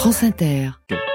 France Inter.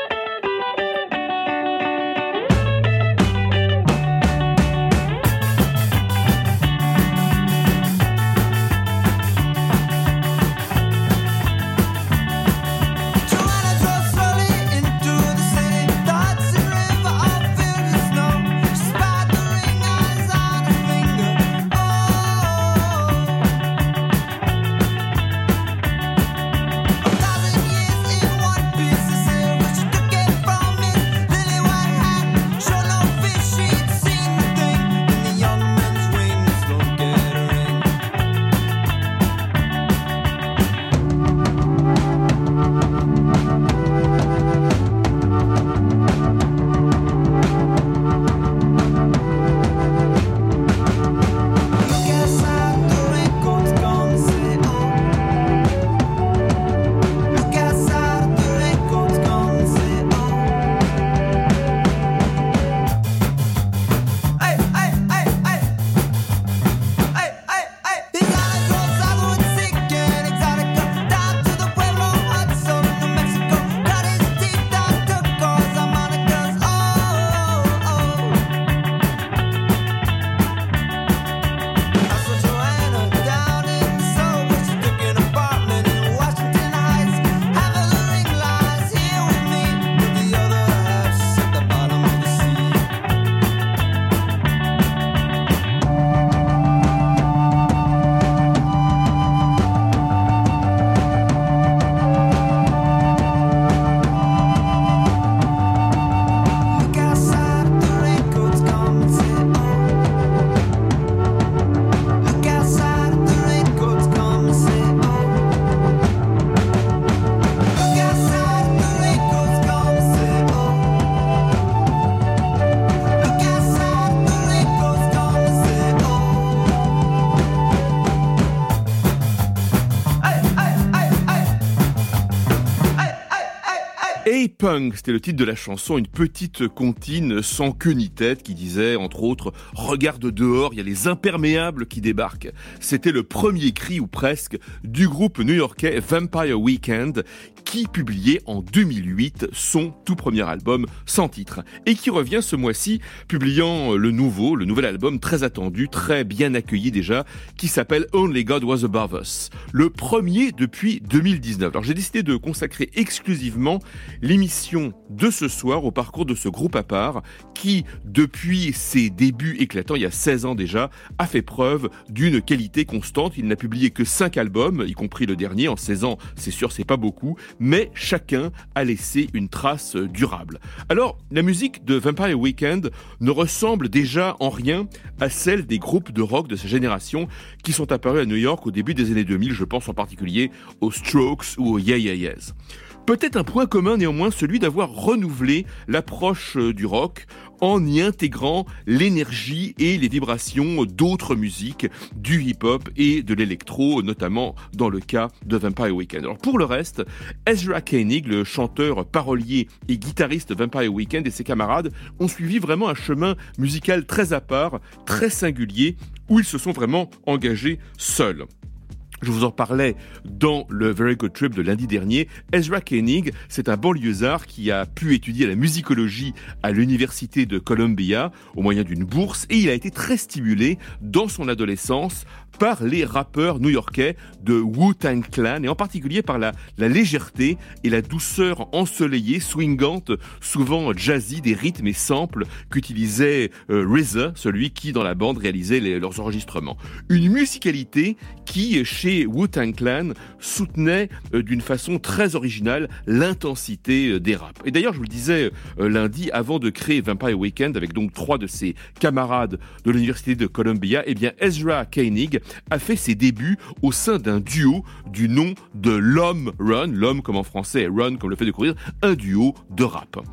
Hey Punk, c'était le titre de la chanson, une petite comptine sans queue ni tête qui disait, entre autres, « Regarde dehors, il y a les imperméables qui débarquent ». C'était le premier cri, ou presque, du groupe new-yorkais Vampire Weekend, qui publiait en 2008 son tout premier album sans titre, et qui revient ce mois-ci, publiant le nouvel album très attendu, très bien accueilli déjà, qui s'appelle Only God Was Above Us, le premier depuis 2019. Alors j'ai décidé de consacrer exclusivement l'émission de ce soir au parcours de ce groupe à part qui, depuis ses débuts éclatants, il y a 16 ans déjà, a fait preuve d'une qualité constante. Il n'a publié que 5 albums, y compris le dernier, en 16 ans, c'est sûr, c'est pas beaucoup, mais chacun a laissé une trace durable. Alors, la musique de Vampire Weekend ne ressemble déjà en rien à celle des groupes de rock de sa génération qui sont apparus à New York au début des années 2000, je pense en particulier aux Strokes ou aux Yeah Yeah Yeahs. Peut-être un point commun néanmoins, celui d'avoir renouvelé l'approche du rock en y intégrant l'énergie et les vibrations d'autres musiques, du hip-hop et de l'électro, notamment dans le cas de Vampire Weekend. Alors pour le reste, Ezra Koenig, le chanteur, parolier et guitariste de Vampire Weekend, et ses camarades ont suivi vraiment un chemin musical très à part, très singulier, où ils se sont vraiment engagés seuls. Je vous en parlais dans le Very Good Trip de lundi dernier. Ezra Koenig, c'est un banlieusard qui a pu étudier la musicologie à l'université de Columbia au moyen d'une bourse et il a été très stimulé dans son adolescence par les rappeurs new-yorkais de Wu-Tang Clan et en particulier par la légèreté et la douceur ensoleillée, swingante, souvent jazzy des rythmes et samples qu'utilisait RZA, celui qui dans la bande réalisait leurs enregistrements. Une musicalité qui, chez Wu-Tang Clan, soutenait d'une façon très originale l'intensité des raps. Et d'ailleurs, je vous le disais lundi, avant de créer Vampire Weekend, avec donc 3 de ses camarades de l'université de Columbia, eh bien Ezra Koenig a fait ses débuts au sein d'un duo du nom de l'Homme Run, l'homme comme en français, Run comme le fait de courir, un duo de rap.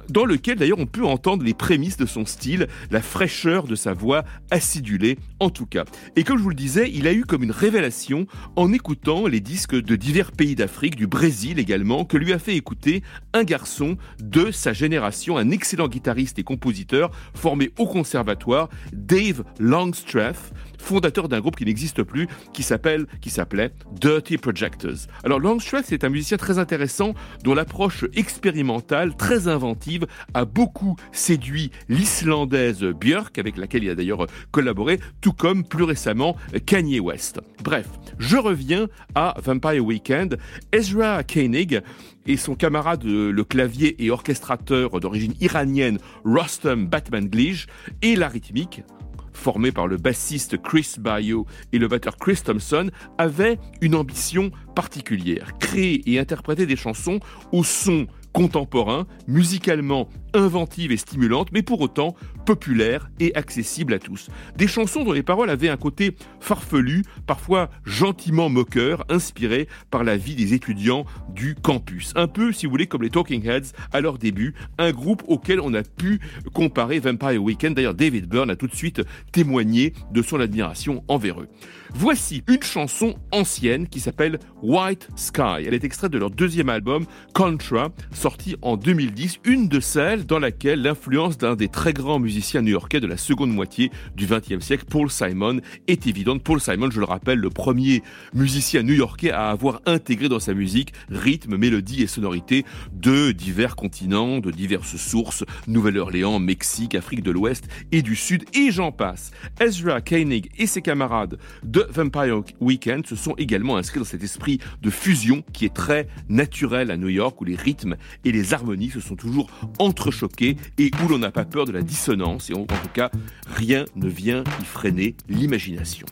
dans lequel d'ailleurs on peut entendre les prémices de son style, la fraîcheur de sa voix acidulée en tout cas. Et comme je vous le disais, il a eu comme une révélation en écoutant les disques de divers pays d'Afrique, du Brésil également, que lui a fait écouter un garçon de sa génération, un excellent guitariste et compositeur formé au conservatoire, Dave Longstreth, fondateur d'un groupe qui n'existe plus, qui s'appelait Dirty Projectors. Alors Longstreth, c'est un musicien très intéressant dont l'approche expérimentale, très inventive, a beaucoup séduit l'Islandaise Björk, avec laquelle il a d'ailleurs collaboré, tout comme plus récemment Kanye West. Bref, je reviens à Vampire Weekend. Ezra Koenig et son camarade le clavier et orchestrateur d'origine iranienne Rostam Batmanglij et la rythmique, formé par le bassiste Chris Bayo et le batteur Chris Thompson, avaient une ambition particulière, créer et interpréter des chansons au son contemporain, musicalement inventive et stimulante, mais pour autant populaire et accessible à tous. Des chansons dont les paroles avaient un côté farfelu, parfois gentiment moqueur, inspiré par la vie des étudiants du campus. Un peu, si vous voulez, comme les Talking Heads à leur début, un groupe auquel on a pu comparer Vampire Weekend. D'ailleurs, David Byrne a tout de suite témoigné de son admiration envers eux. Voici une chanson ancienne qui s'appelle White Sky. Elle est extraite de leur deuxième album, Contra, sorti en 2010, une de celles dans laquelle l'influence d'un des très grands musiciens new-yorkais de la seconde moitié du XXe siècle, Paul Simon, est évidente. Paul Simon, je le rappelle, le premier musicien new-yorkais à avoir intégré dans sa musique rythme, mélodie et sonorité de divers continents, de diverses sources, Nouvelle-Orléans, Mexique, Afrique de l'Ouest et du Sud, et j'en passe. Ezra Koenig et ses camarades de Vampire Weekend se sont également inscrits dans cet esprit de fusion qui est très naturel à New York, où les rythmes et les harmonies se sont toujours entrechoqués et où l'on n'a pas peur de la dissonance, et en tout cas, rien ne vient y freiner l'imagination.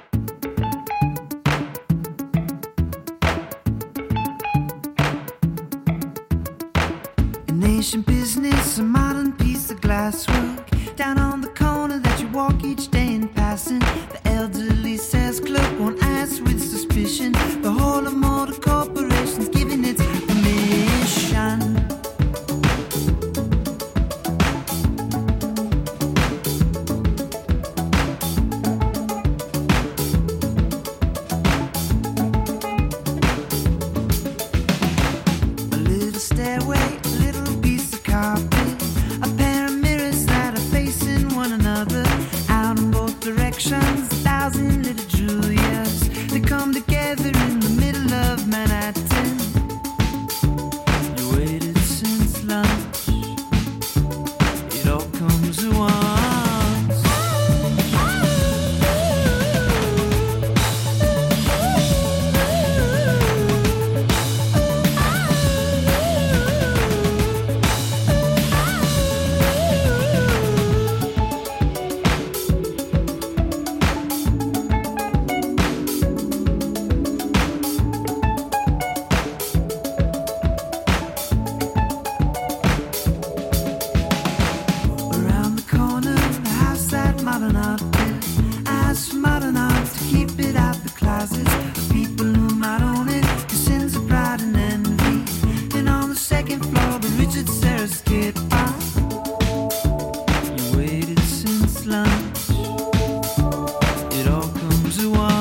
Nation business, a modern piece of glasswork down on the corner that you walk each day in passing. The elderly says clerk won't ask with suspicion. The whole of motor corporations giving its permission. A little stairway, a little piece of carpet, a pair of mirrors that are facing one another. Out in both directions, 1,000 little Julias. They come together in the middle of Manhattan. You waited since lunch. It all comes at once. Around the corner, the house that modern art built. Ask for modern art to keep it out the closets of people who might own it, 'cause sins of pride and envy. Then on the second floor, the Richard Serra skate park. You waited since lunch. It all comes at once.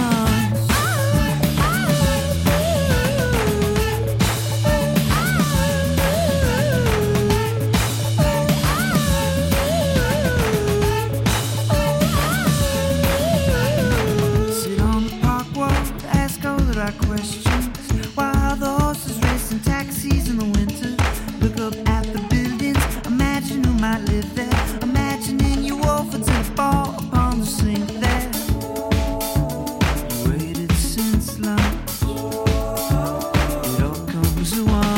Sit on the park wall to ask all the right questions, while the horses race in taxis in the winter. Look up at the buildings, imagine who might live there. Imagining you offered to fall upon the sink there. You waited since lunch. It all comes at once.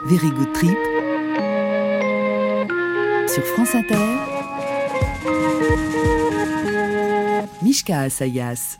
Very Good Trip sur France Inter. Mishka Assayas.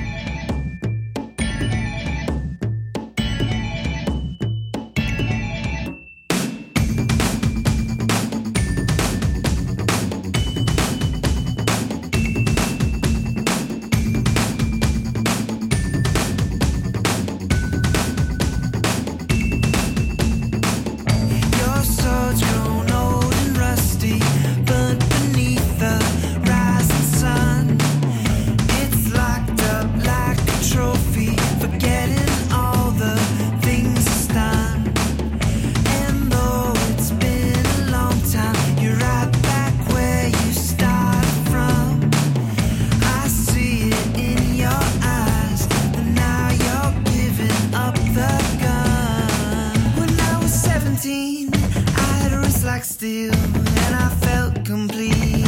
Steel, and I felt complete.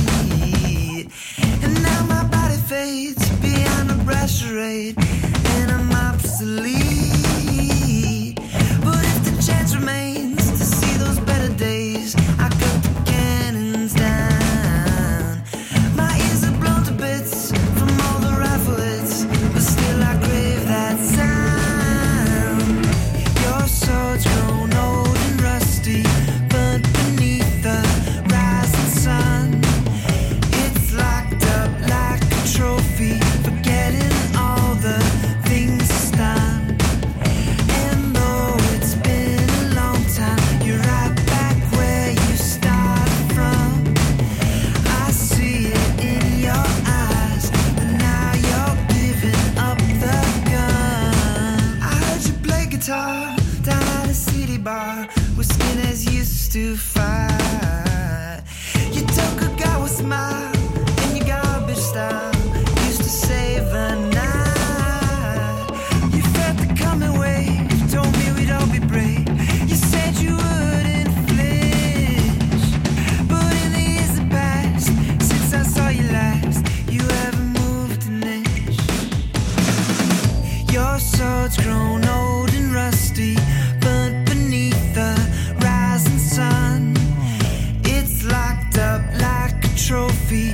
And now my body fades beyond a brush charade, and I'm obsolete. But if the chance remains to see those better days, I cut the cannons down. My ears are blown to bits from all the rifle hits, but still I crave that sound. Your sword's grown old and rusty, but the rising sun, it's locked up like a trophy, forgetting all the things it's done. And though it's been a long time, you're right back where you started from. I see it in your eyes, and now you're giving up the gun. I heard you play guitar down at a city bar where skinheads used to fight. You took a guy with a smile and your garbage style used to save a night. You felt the coming wave, told me we'd all be brave. You said you wouldn't flinch, but in the years that passed since I saw you last, you haven't moved an inch. Your sword's grown old and rusty, but beneath the rising sun, it's locked up like a trophy,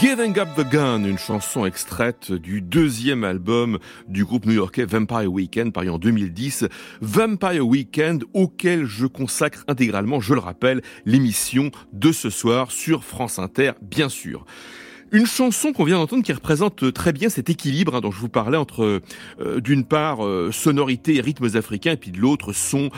Giving Up the Gun, une chanson extraite du deuxième album du groupe new-yorkais Vampire Weekend, paru en 2010. Vampire Weekend, auquel je consacre intégralement, je le rappelle, l'émission de ce soir sur France Inter, bien sûr. Une chanson qu'on vient d'entendre qui représente très bien cet équilibre dont je vous parlais entre, d'une part, sonorité et rythmes africains, et puis de l'autre, son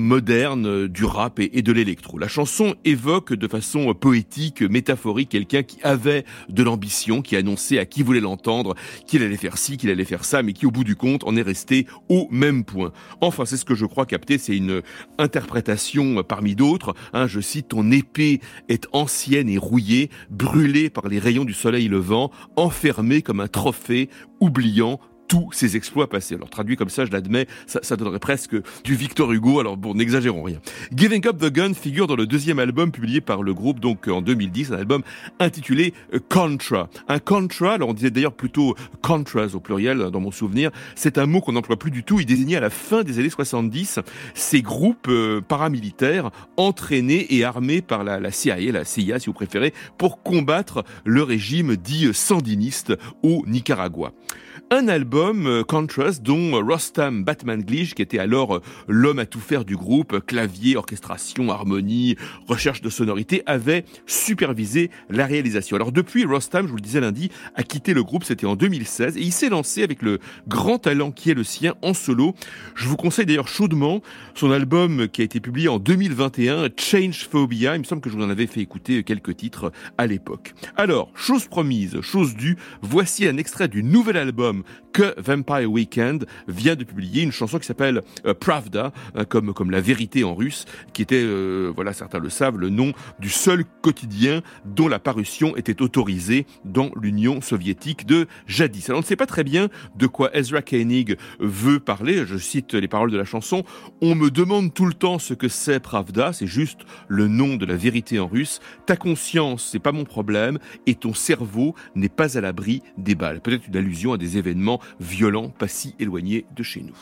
moderne du rap et de l'électro. La chanson évoque de façon poétique, métaphorique, quelqu'un qui avait de l'ambition, qui annonçait à qui voulait l'entendre qu'il allait faire ci, qu'il allait faire ça, mais qui, au bout du compte, en est resté au même point. Enfin, c'est ce que je crois capter, c'est une interprétation parmi d'autres. Je cite, « Ton épée est ancienne et rouillée, brûlée par les rayons du soleil levant, enfermé comme un trophée, oubliant tous ses exploits passés. » Alors traduit comme ça, je l'admets, ça donnerait presque du Victor Hugo, alors bon, n'exagérons rien. Giving Up the Gun figure dans le deuxième album publié par le groupe, donc en 2010, un album intitulé Contra. Un Contra, alors on disait d'ailleurs plutôt Contras au pluriel dans mon souvenir, c'est un mot qu'on n'emploie plus du tout, il désignait à la fin des années 70 ces groupes paramilitaires entraînés et armés par la CIA si vous préférez, pour combattre le régime dit sandiniste au Nicaragua. Un album, Contrast, dont Rostam Batmanglij, qui était alors l'homme à tout faire du groupe, clavier, orchestration, harmonie, recherche de sonorité, avait supervisé la réalisation. Alors depuis, Rostam, je vous le disais lundi, a quitté le groupe, c'était en 2016, et il s'est lancé avec le grand talent qui est le sien en solo. Je vous conseille d'ailleurs chaudement son album qui a été publié en 2021, Change Phobia. Il me semble que je vous en avais fait écouter quelques titres à l'époque. Alors, chose promise, chose due, voici un extrait du nouvel album que Vampire Weekend vient de publier, une chanson qui s'appelle Pravda, comme la vérité en russe, qui était, voilà, certains le savent, le nom du seul quotidien dont la parution était autorisée dans l'Union soviétique de jadis. Alors on ne sait pas très bien de quoi Ezra Koenig veut parler, je cite les paroles de la chanson, « On me demande tout le temps ce que c'est Pravda, c'est juste le nom de la vérité en russe, ta conscience c'est pas mon problème et ton cerveau n'est pas à l'abri des balles ». Peut-être une allusion à des événements violents pas si éloignés de chez nous.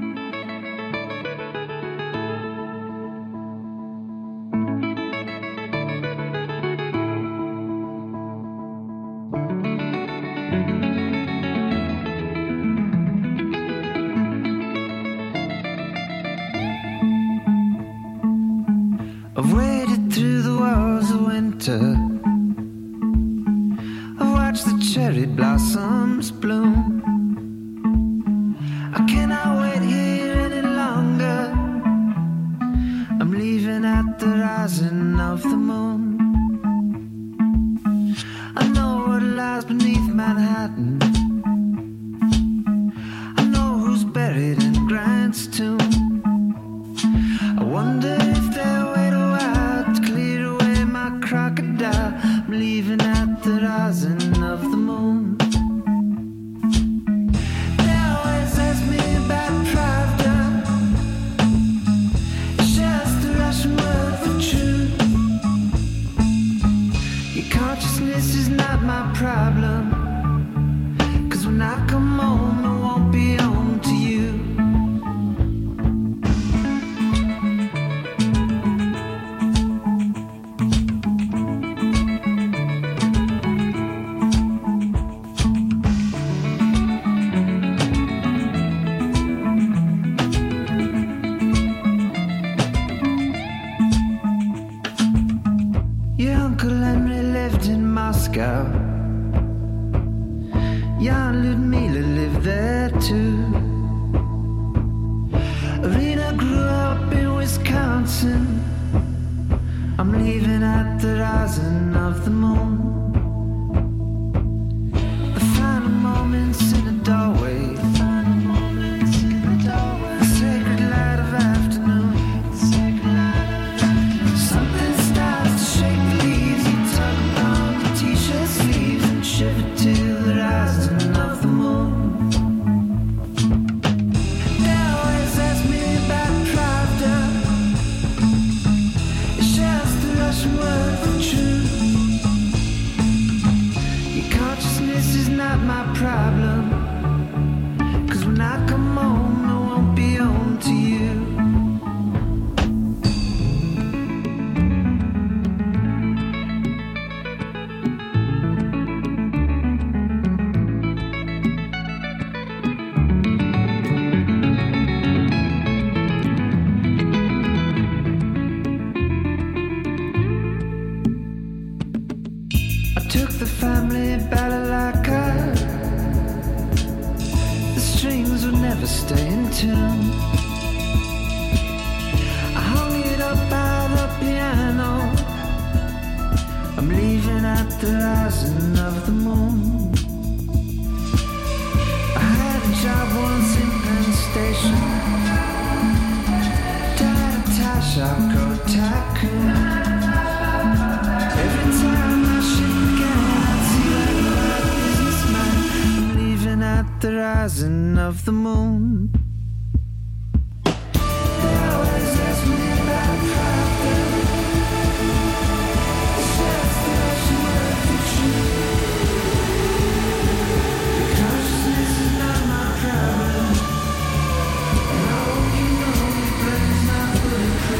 I've waded through the walls of winter. I've watched the cherry blossoms bloom. I cannot wait here any longer. I'm leaving at the rising of the moon. I know what lies beneath Manhattan. I know who's buried in Grant's tomb. I wonder if they'll wait a while to clear away my crocodile. I'm leaving at the rising of the moon. They always ask me about Pravda. It's just the Russian word for truth. Your consciousness is not my problem. 'Cause when I come home, I won't be home to you. Your Uncle Henry lived in Moscow. Young Ludmila lived there too. Rena grew up in Wisconsin. I'm leaving at the rising of the moon. The final moments in a doorway. The sacred light of afternoon. Something starts to shake the leaves. You tug on the t-shirt sleeves and shiver till the rising of the moon. They always ask me about Pravda. me balalaika. The strings would never stay in tune. I hung it up by the piano. I'm leaving at the rising of the moon. I had a job once in Penn Station. Shako tycoon. Every time I ship again, I see like a businessman. I'm leaving at the rising of the moon. They always ask me about private. The chefs that she worked for true. Consciousness is not my problem. And I hope you know your brain's not bulletproof.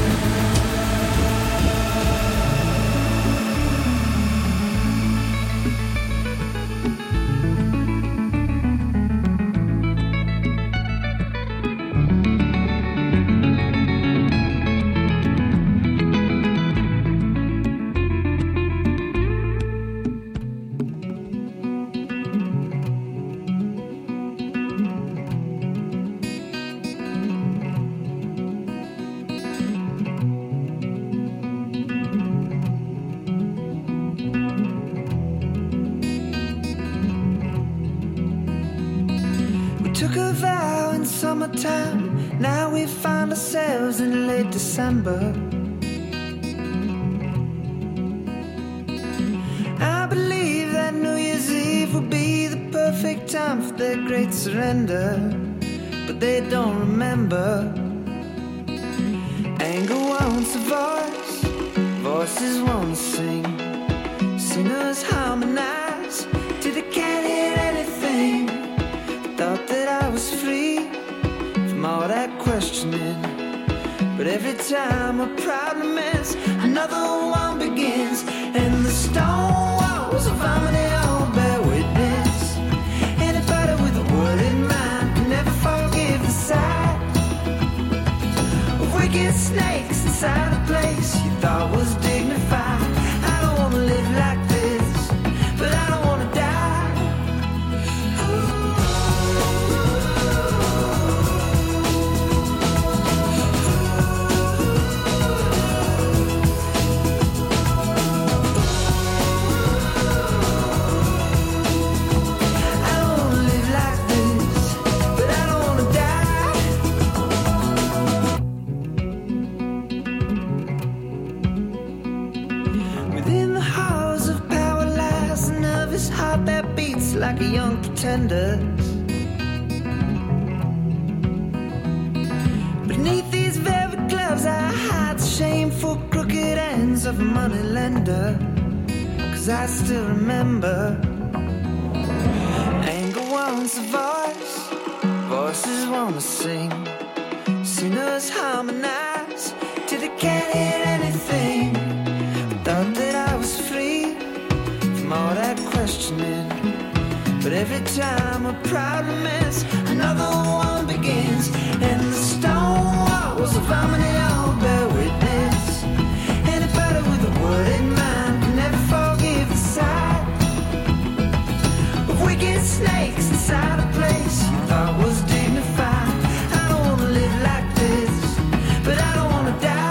Took a vow in summertime. Now we find ourselves in late December. I believe that New Year's Eve will be the perfect time for their great surrender. But they don't remember. Anger wants a voice. Voices want to sing. Singers harmonize till they can't hear anything. Thought that I was free from all that questioning. But every time a problem ends, another one begins. And the stone walls of harmony all bear witness. Anybody with a word in mind can never forgive the sight of wicked snakes inside a place you thought was dignified. I don't want to live like this, but I don't want to die. Like a young pretender. Beneath these velvet gloves I hide the shameful crooked ends of a money lender. 'Cause I still remember. Anger wants a voice. Voices want to sing. Singers harmonize till they can't hear anything. Thought that I was free from all that questioning. But every time a problem ends, another one begins. And the stone walls of harmony all bear witness. Anybody with a word in mind can never forgive the sight of wicked snakes inside a place you thought was dignified. I don't want to live like this, but I don't want to die.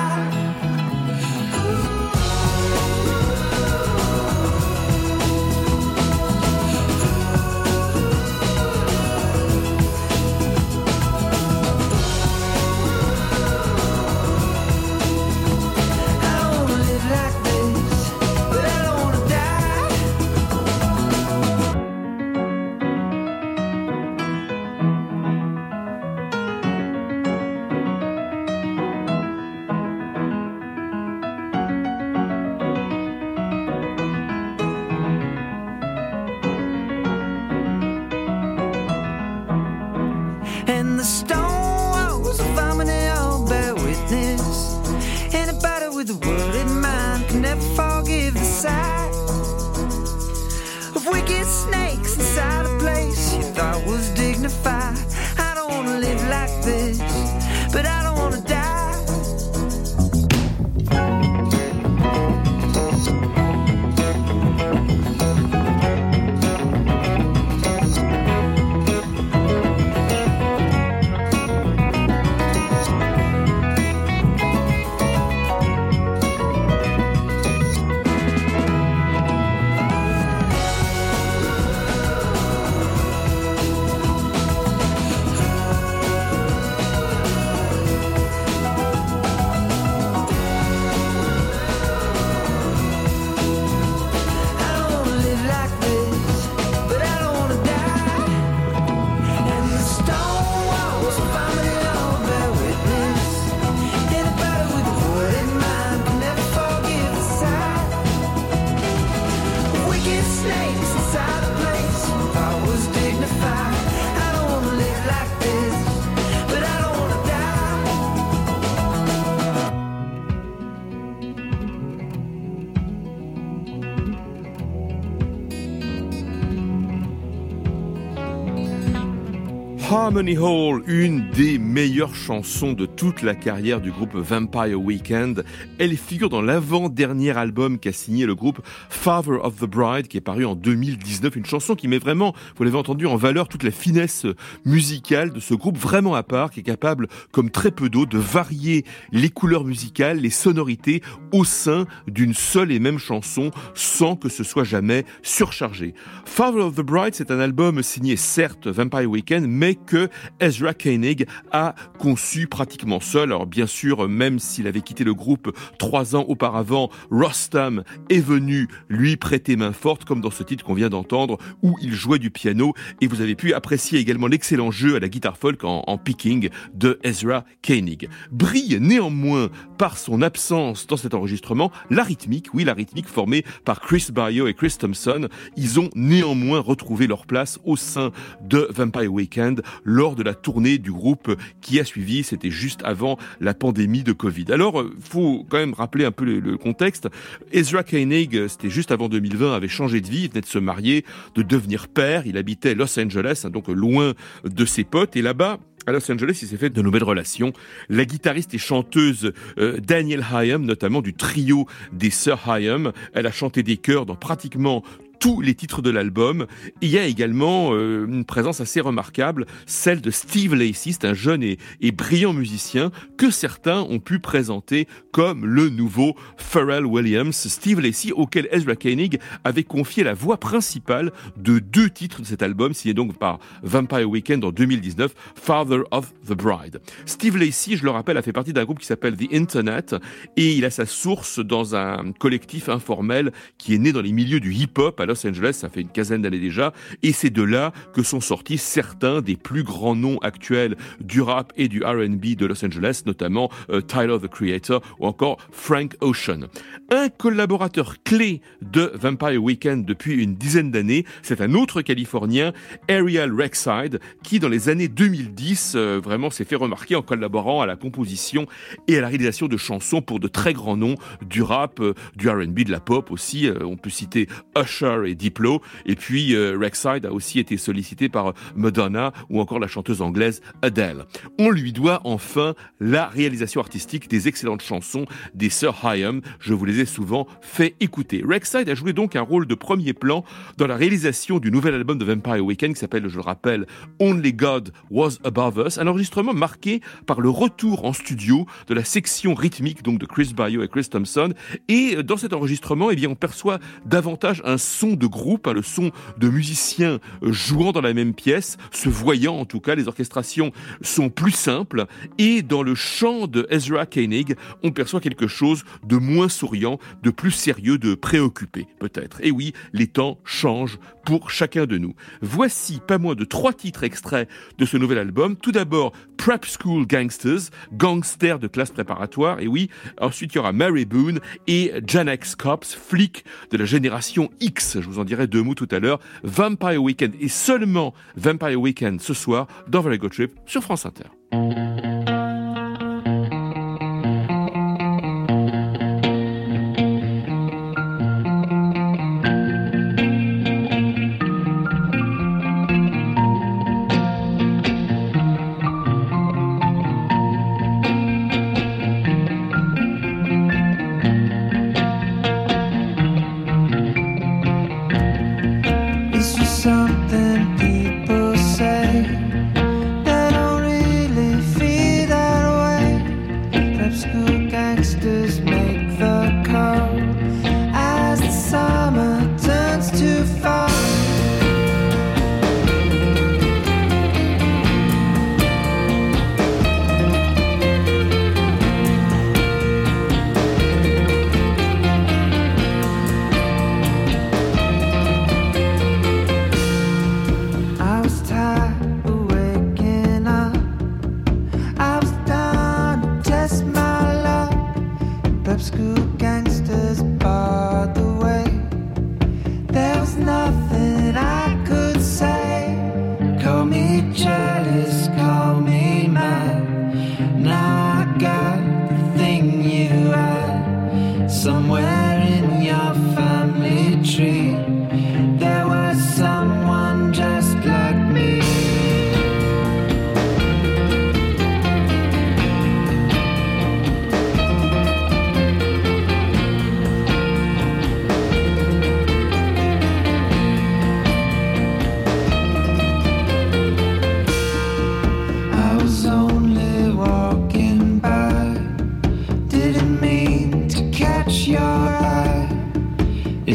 Harmony Hall, une des meilleures chansons de toute la carrière du groupe Vampire Weekend. Elle figure dans l'avant-dernier album qu'a signé le groupe Father of the Bride, qui est paru en 2019. Une chanson qui met vraiment, vous l'avez entendu, en valeur toute la finesse musicale de ce groupe vraiment à part, qui est capable, comme très peu d'autres, de varier les couleurs musicales, les sonorités au sein d'une seule et même chanson, sans que ce soit jamais surchargé. Father of the Bride, c'est un album signé certes Vampire Weekend, mais que Ezra Koenig a conçu pratiquement seul. Alors bien sûr, même s'il avait quitté le groupe 3 ans auparavant, Ross Tam est venu lui prêter main forte, comme dans ce titre qu'on vient d'entendre, où il jouait du piano, et vous avez pu apprécier également l'excellent jeu à la guitare folk en picking de Ezra Koenig. Brille néanmoins par son absence dans cet enregistrement la rythmique formée par Chris Baio et Chris Thompson. Ils ont néanmoins retrouvé leur place au sein de Vampire Weekend lors de la tournée du groupe qui a suivi. C'était juste avant la pandémie de Covid. Alors, faut quand même rappeler un peu le contexte. Ezra Koenig, c'était juste avant 2020, avait changé de vie, il venait de se marier, de devenir père. Il habitait Los Angeles, donc loin de ses potes. Et là-bas, à Los Angeles, il s'est fait de nouvelles relations. La guitariste et chanteuse Danielle Haim, notamment du trio des sœurs Haim, elle a chanté des chœurs dans pratiquement tous les titres de l'album. Il y a également une présence assez remarquable, celle de Steve Lacy, c'est un jeune et brillant musicien que certains ont pu présenter comme le nouveau Pharrell Williams. Steve Lacy, auquel Ezra Koenig avait confié la voix principale de 2 titres de cet album, signé donc par Vampire Weekend en 2019, Father of the Bride. Steve Lacy, je le rappelle, a fait partie d'un groupe qui s'appelle The Internet, et il a sa source dans un collectif informel qui est né dans les milieux du hip-hop à Los Angeles, ça fait une quinzaine d'années déjà, et c'est de là que sont sortis certains des plus grands noms actuels du rap et du R&B de Los Angeles, notamment Tyler, the Creator, ou encore Frank Ocean. Un collaborateur clé de Vampire Weekend depuis une dizaine d'années, c'est un autre Californien, Ariel Rexide, qui dans les années 2010 vraiment s'est fait remarquer en collaborant à la composition et à la réalisation de chansons pour de très grands noms du rap, du R&B, de la pop aussi. On peut citer Usher et Diplo, et puis Rexide a aussi été sollicité par Madonna ou encore la chanteuse anglaise Adele. On lui doit enfin la réalisation artistique des excellentes chansons des sœurs Haim. Je vous les ai souvent fait écouter. Rexide a joué donc un rôle de premier plan dans la réalisation du nouvel album de Vampire Weekend qui s'appelle, je le rappelle, Only God Was Above Us, un enregistrement marqué par le retour en studio de la section rythmique donc de Chris Baio et Chris Thompson. Et dans cet enregistrement, on perçoit davantage un son de groupe, le son de musiciens jouant dans la même pièce, se voyant en tout cas. Les orchestrations sont plus simples, et dans le chant de Ezra Koenig, on perçoit quelque chose de moins souriant, de plus sérieux, de préoccupé peut-être. Et oui, les temps changent pour chacun de nous. Voici pas moins de 3 titres extraits de ce nouvel album. Tout d'abord, Prep School Gangsters, gangsters de classe préparatoire, et oui. Ensuite, il y aura Mary Boone et Gen X Cops, flics de la génération X. Je vous en dirai 2 mots tout à l'heure. Vampire Weekend, et seulement Vampire Weekend ce soir dans Very Good Trip sur France Inter. Something people say that don't really feel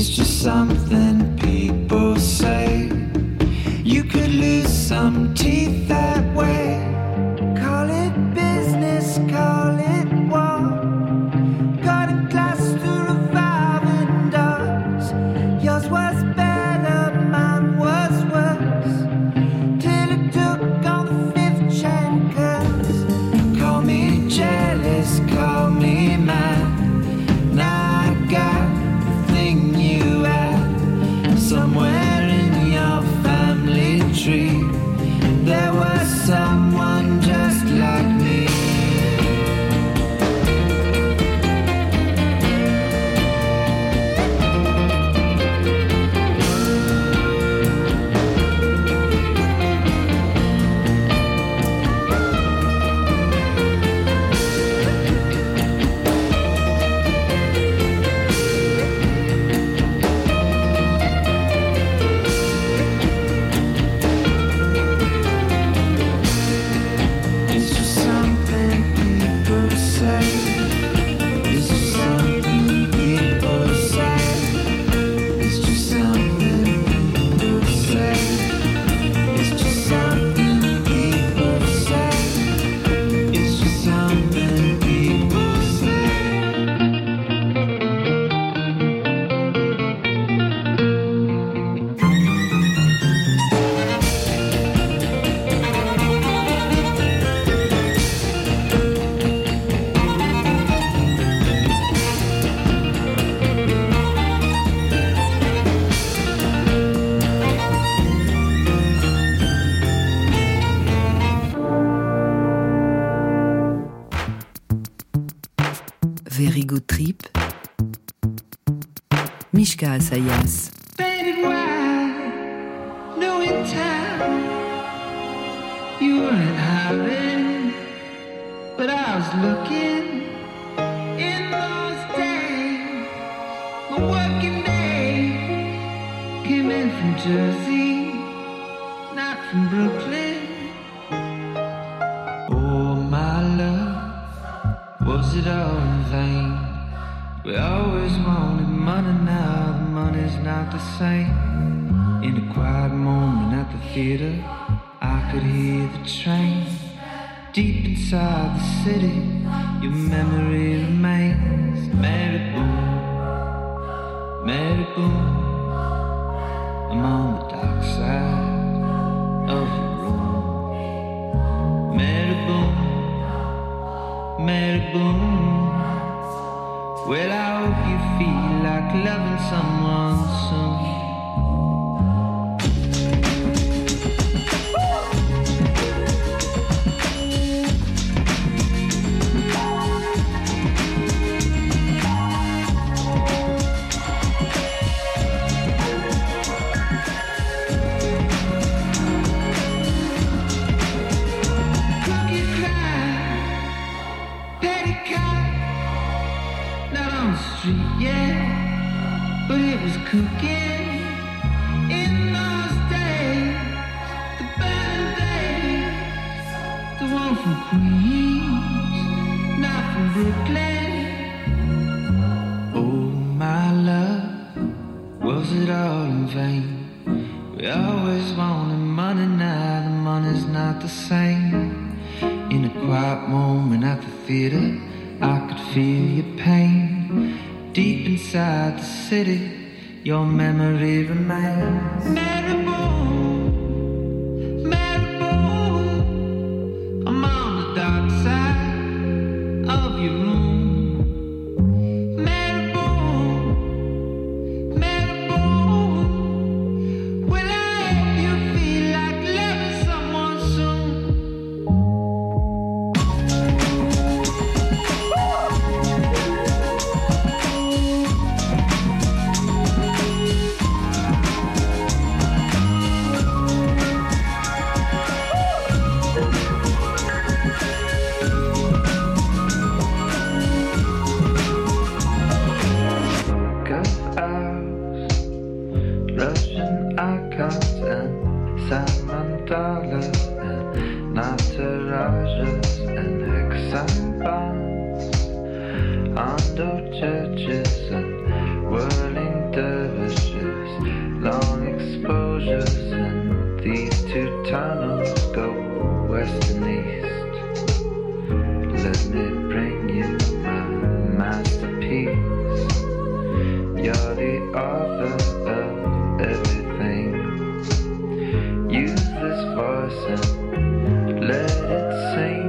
It's just something people say. You could lose some teeth that way. Call it business, call it war. Got a glass to revive and does. Yours was better, mine was worse. Till it took on the fifth chancers. Call me jealous, call me mad. Now I got the thing you had. Somewhere in your family tree there was someone just like me. Very Good Trip, Mishka Asayas. Faded wine, no in town. You weren't hiding, but I was looking. In those days, my working day came in from Jersey, not from Brooklyn. Oh, my love, was it all in vain? We always wanted money, now the money's not the same. In a quiet moment at the theater, I could hear the train. Deep inside the city, your memory remains. Mary Boone, Mary Boone, I'm on the dark side of your room. Mary Boone, Mary Boone, well, I hope you feel like loving someone soon. Yeah, but it was cooking in those days, the better days, the one from Queens, not from Brooklyn. Oh, my love, was it all in vain? We always wanted money, now the money's not the same. In a quiet moment at the theater, I could feel your pain. Deep inside the city, your memory remains. Mary Boone, Mary Boone, I'm on the dark side of your room. Mary Boone, Mary Boone, will I hope you feel like loving someone soon? Dollars and naturajas and hexam bonds, Ondo churches and whirling dervishes. bring you my masterpiece. You're the author of everything. Use this voice and let it sing.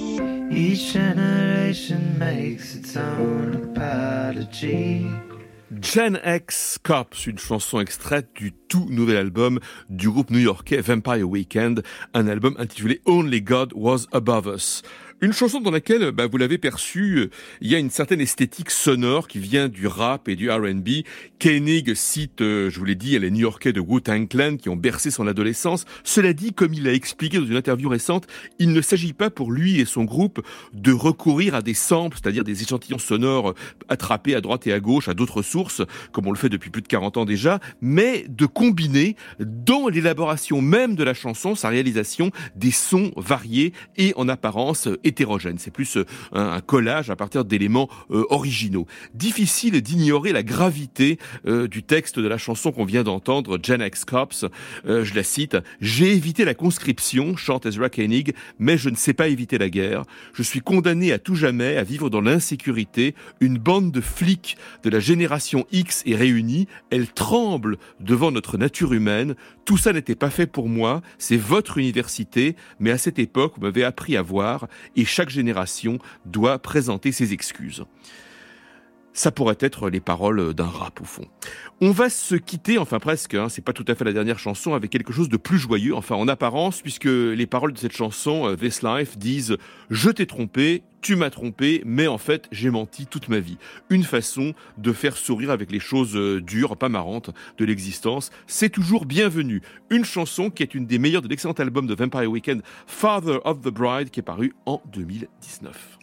Each generation makes its own apology. Gen X Cops, une chanson extraite du tout nouvel album du groupe new-yorkais Vampire Weekend, un album intitulé Only God Was Above Us. Une chanson dans laquelle, vous l'avez perçu, il y a une certaine esthétique sonore qui vient du rap et du R&B. Koenig cite, je vous l'ai dit, les New-Yorkais de Wu-Tang Clan qui ont bercé son adolescence. Cela dit, comme il l'a expliqué dans une interview récente, il ne s'agit pas pour lui et son groupe de recourir à des samples, c'est-à-dire des échantillons sonores attrapés à droite et à gauche à d'autres sources, comme on le fait depuis plus de 40 ans déjà, mais de combiner dans l'élaboration même de la chanson, sa réalisation, des sons variés et en apparence hétérogène. C'est plus un collage à partir d'éléments originaux. Difficile d'ignorer la gravité du texte de la chanson qu'on vient d'entendre, Gen X Cops. Je la cite. « J'ai évité la conscription, chante Ezra Koenig, mais je ne sais pas éviter la guerre. Je suis condamné à tout jamais à vivre dans l'insécurité. Une bande de flics de la génération X est réunie. Elle tremble devant notre nature humaine. Tout ça n'était pas fait pour moi. C'est votre université. Mais à cette époque, vous m'avez appris à voir. Et chaque génération doit présenter ses excuses. » Ça pourrait être les paroles d'un rap au fond. On va se quitter, enfin presque, c'est pas tout à fait la dernière chanson, avec quelque chose de plus joyeux, enfin en apparence, puisque les paroles de cette chanson, This Life, disent « Je t'ai trompé, tu m'as trompé, mais en fait j'ai menti toute ma vie ». Une façon de faire sourire avec les choses dures, pas marrantes de l'existence. C'est toujours bienvenu. Une chanson qui est une des meilleures de l'excellent album de Vampire Weekend, Father of the Bride, qui est paru en 2019.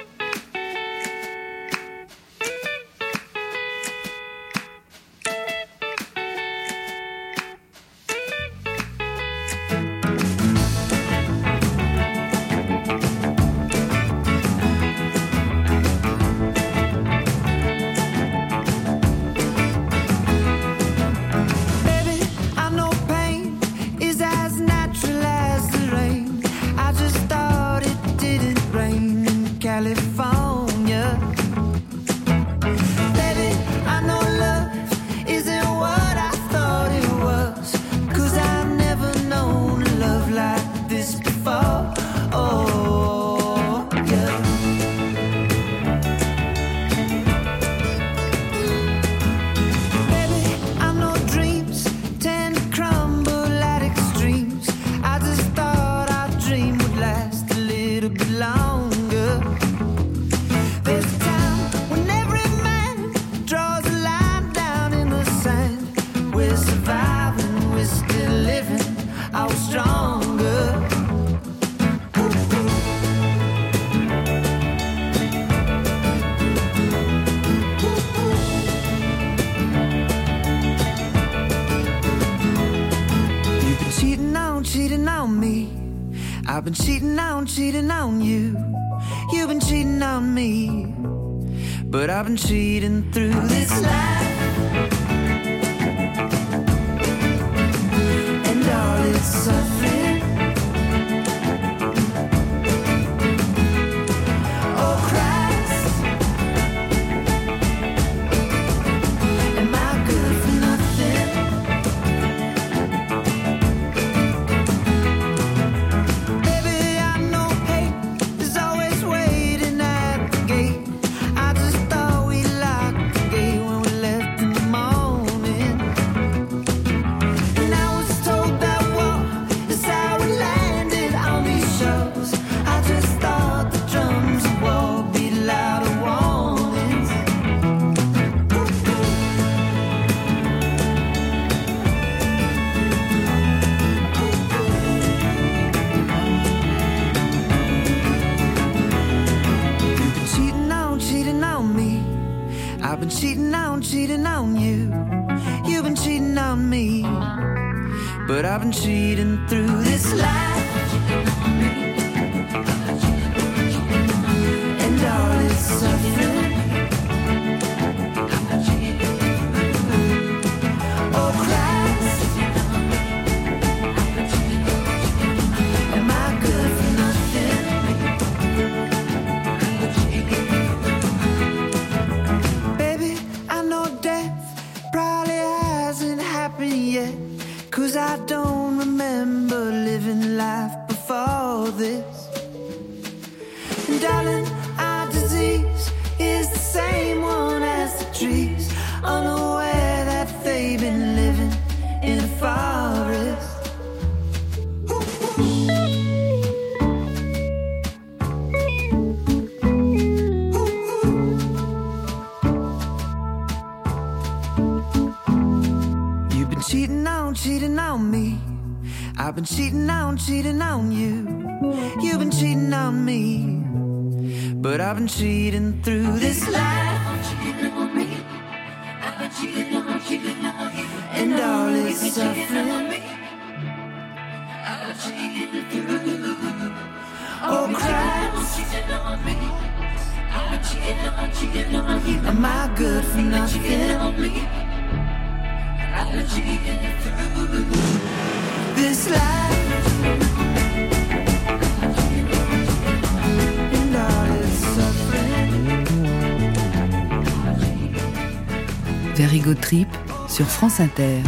I've been cheating on you. You've been cheating on me. But I've been cheating through this life. And all its suffering. Oh Christ, am I good for nothing? I've been cheating on you. You've been cheating on me. But I've been cheating through this life. And all its suffering. Oh Christ, am I good for nothing? Yet, 'cause I don't remember living life been cheating on you. You've been cheating on me. But I've been cheating through this life. I've been cheating on me. I've been cheating on you. And all this suffering. I've been cheating through. Oh, Christ. I've been cheating on you. Am I good for nothing? I've been cheating through this life. And all its suffering. Very Good Trip sur France Inter.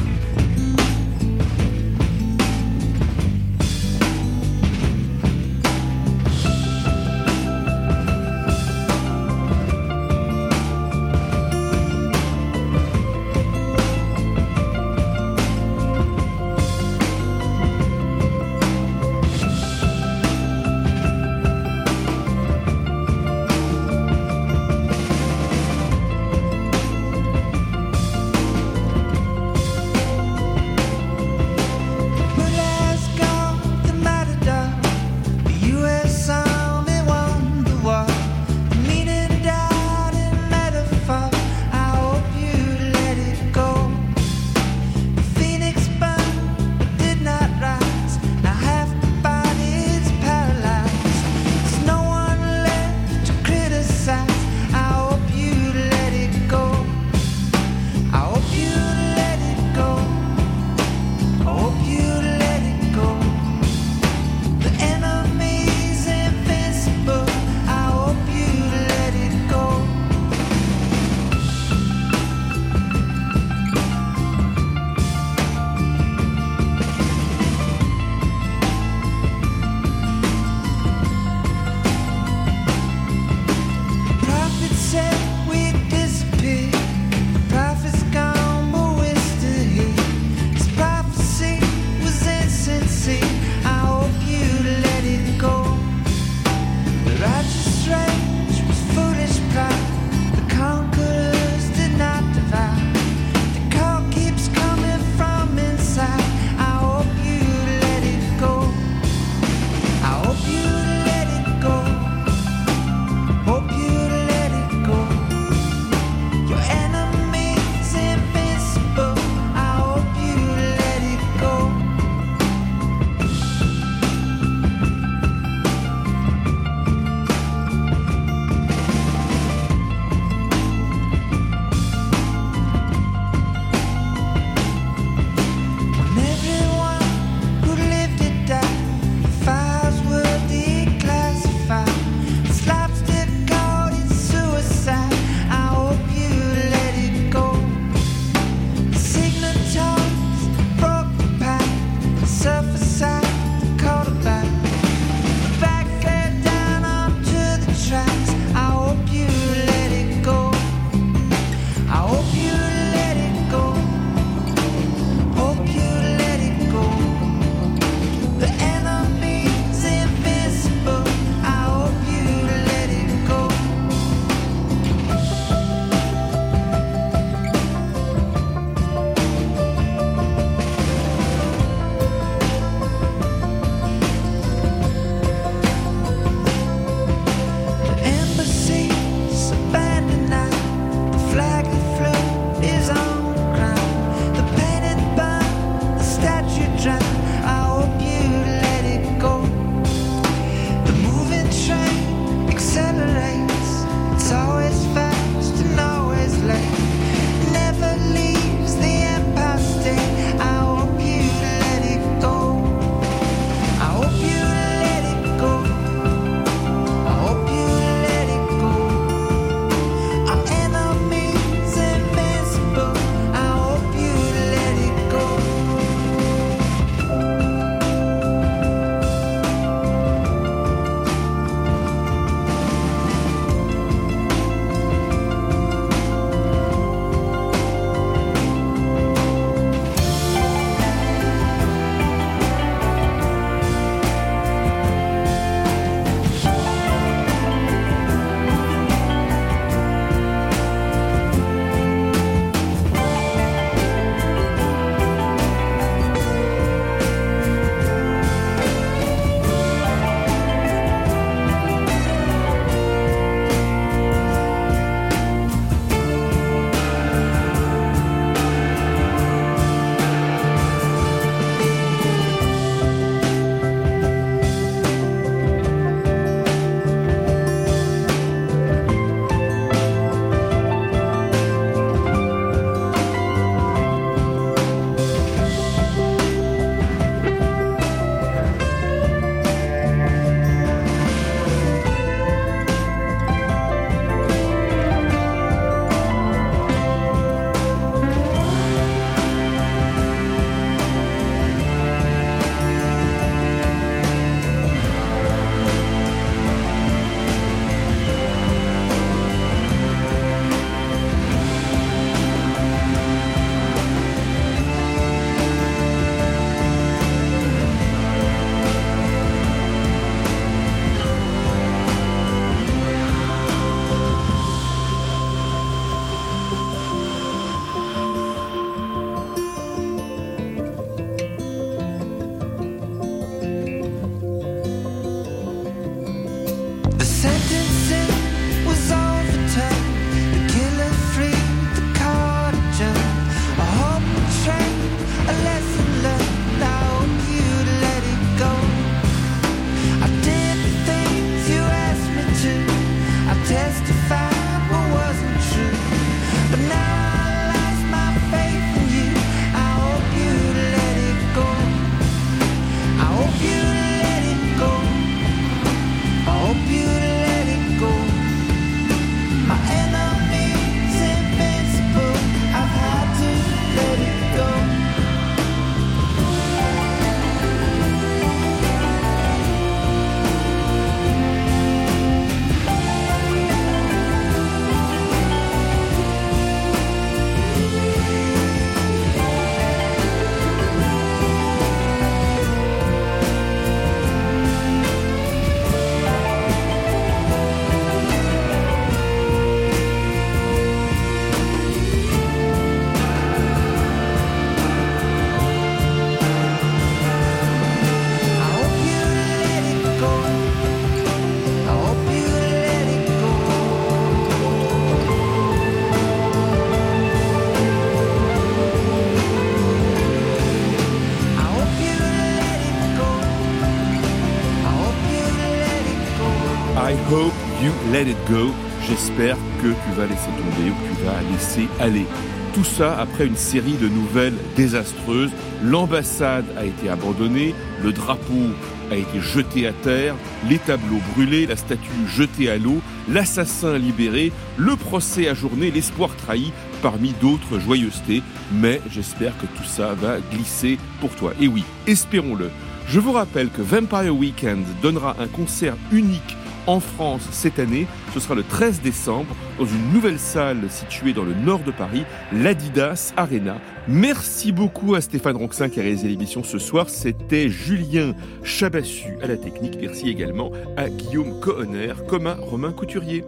I hope you let it go. J'espère que tu vas laisser tomber ou que tu vas laisser aller. Tout ça après une série de nouvelles désastreuses. L'ambassade a été abandonnée, le drapeau a été jeté à terre, les tableaux brûlés, la statue jetée à l'eau, l'assassin libéré, le procès ajourné, l'espoir trahi, parmi d'autres joyeusetés. Mais j'espère que tout ça va glisser pour toi. Et oui, espérons-le. Je vous rappelle que Vampire Weekend donnera un concert unique en France cette année. Ce sera le 13 décembre dans une nouvelle salle située dans le nord de Paris, l'Adidas Arena. Merci beaucoup à Stéphane Ronxin qui a réalisé l'émission ce soir. C'était Julien Chabassu à la technique. Merci également à Guillaume Cohenner comme à Romain Couturier.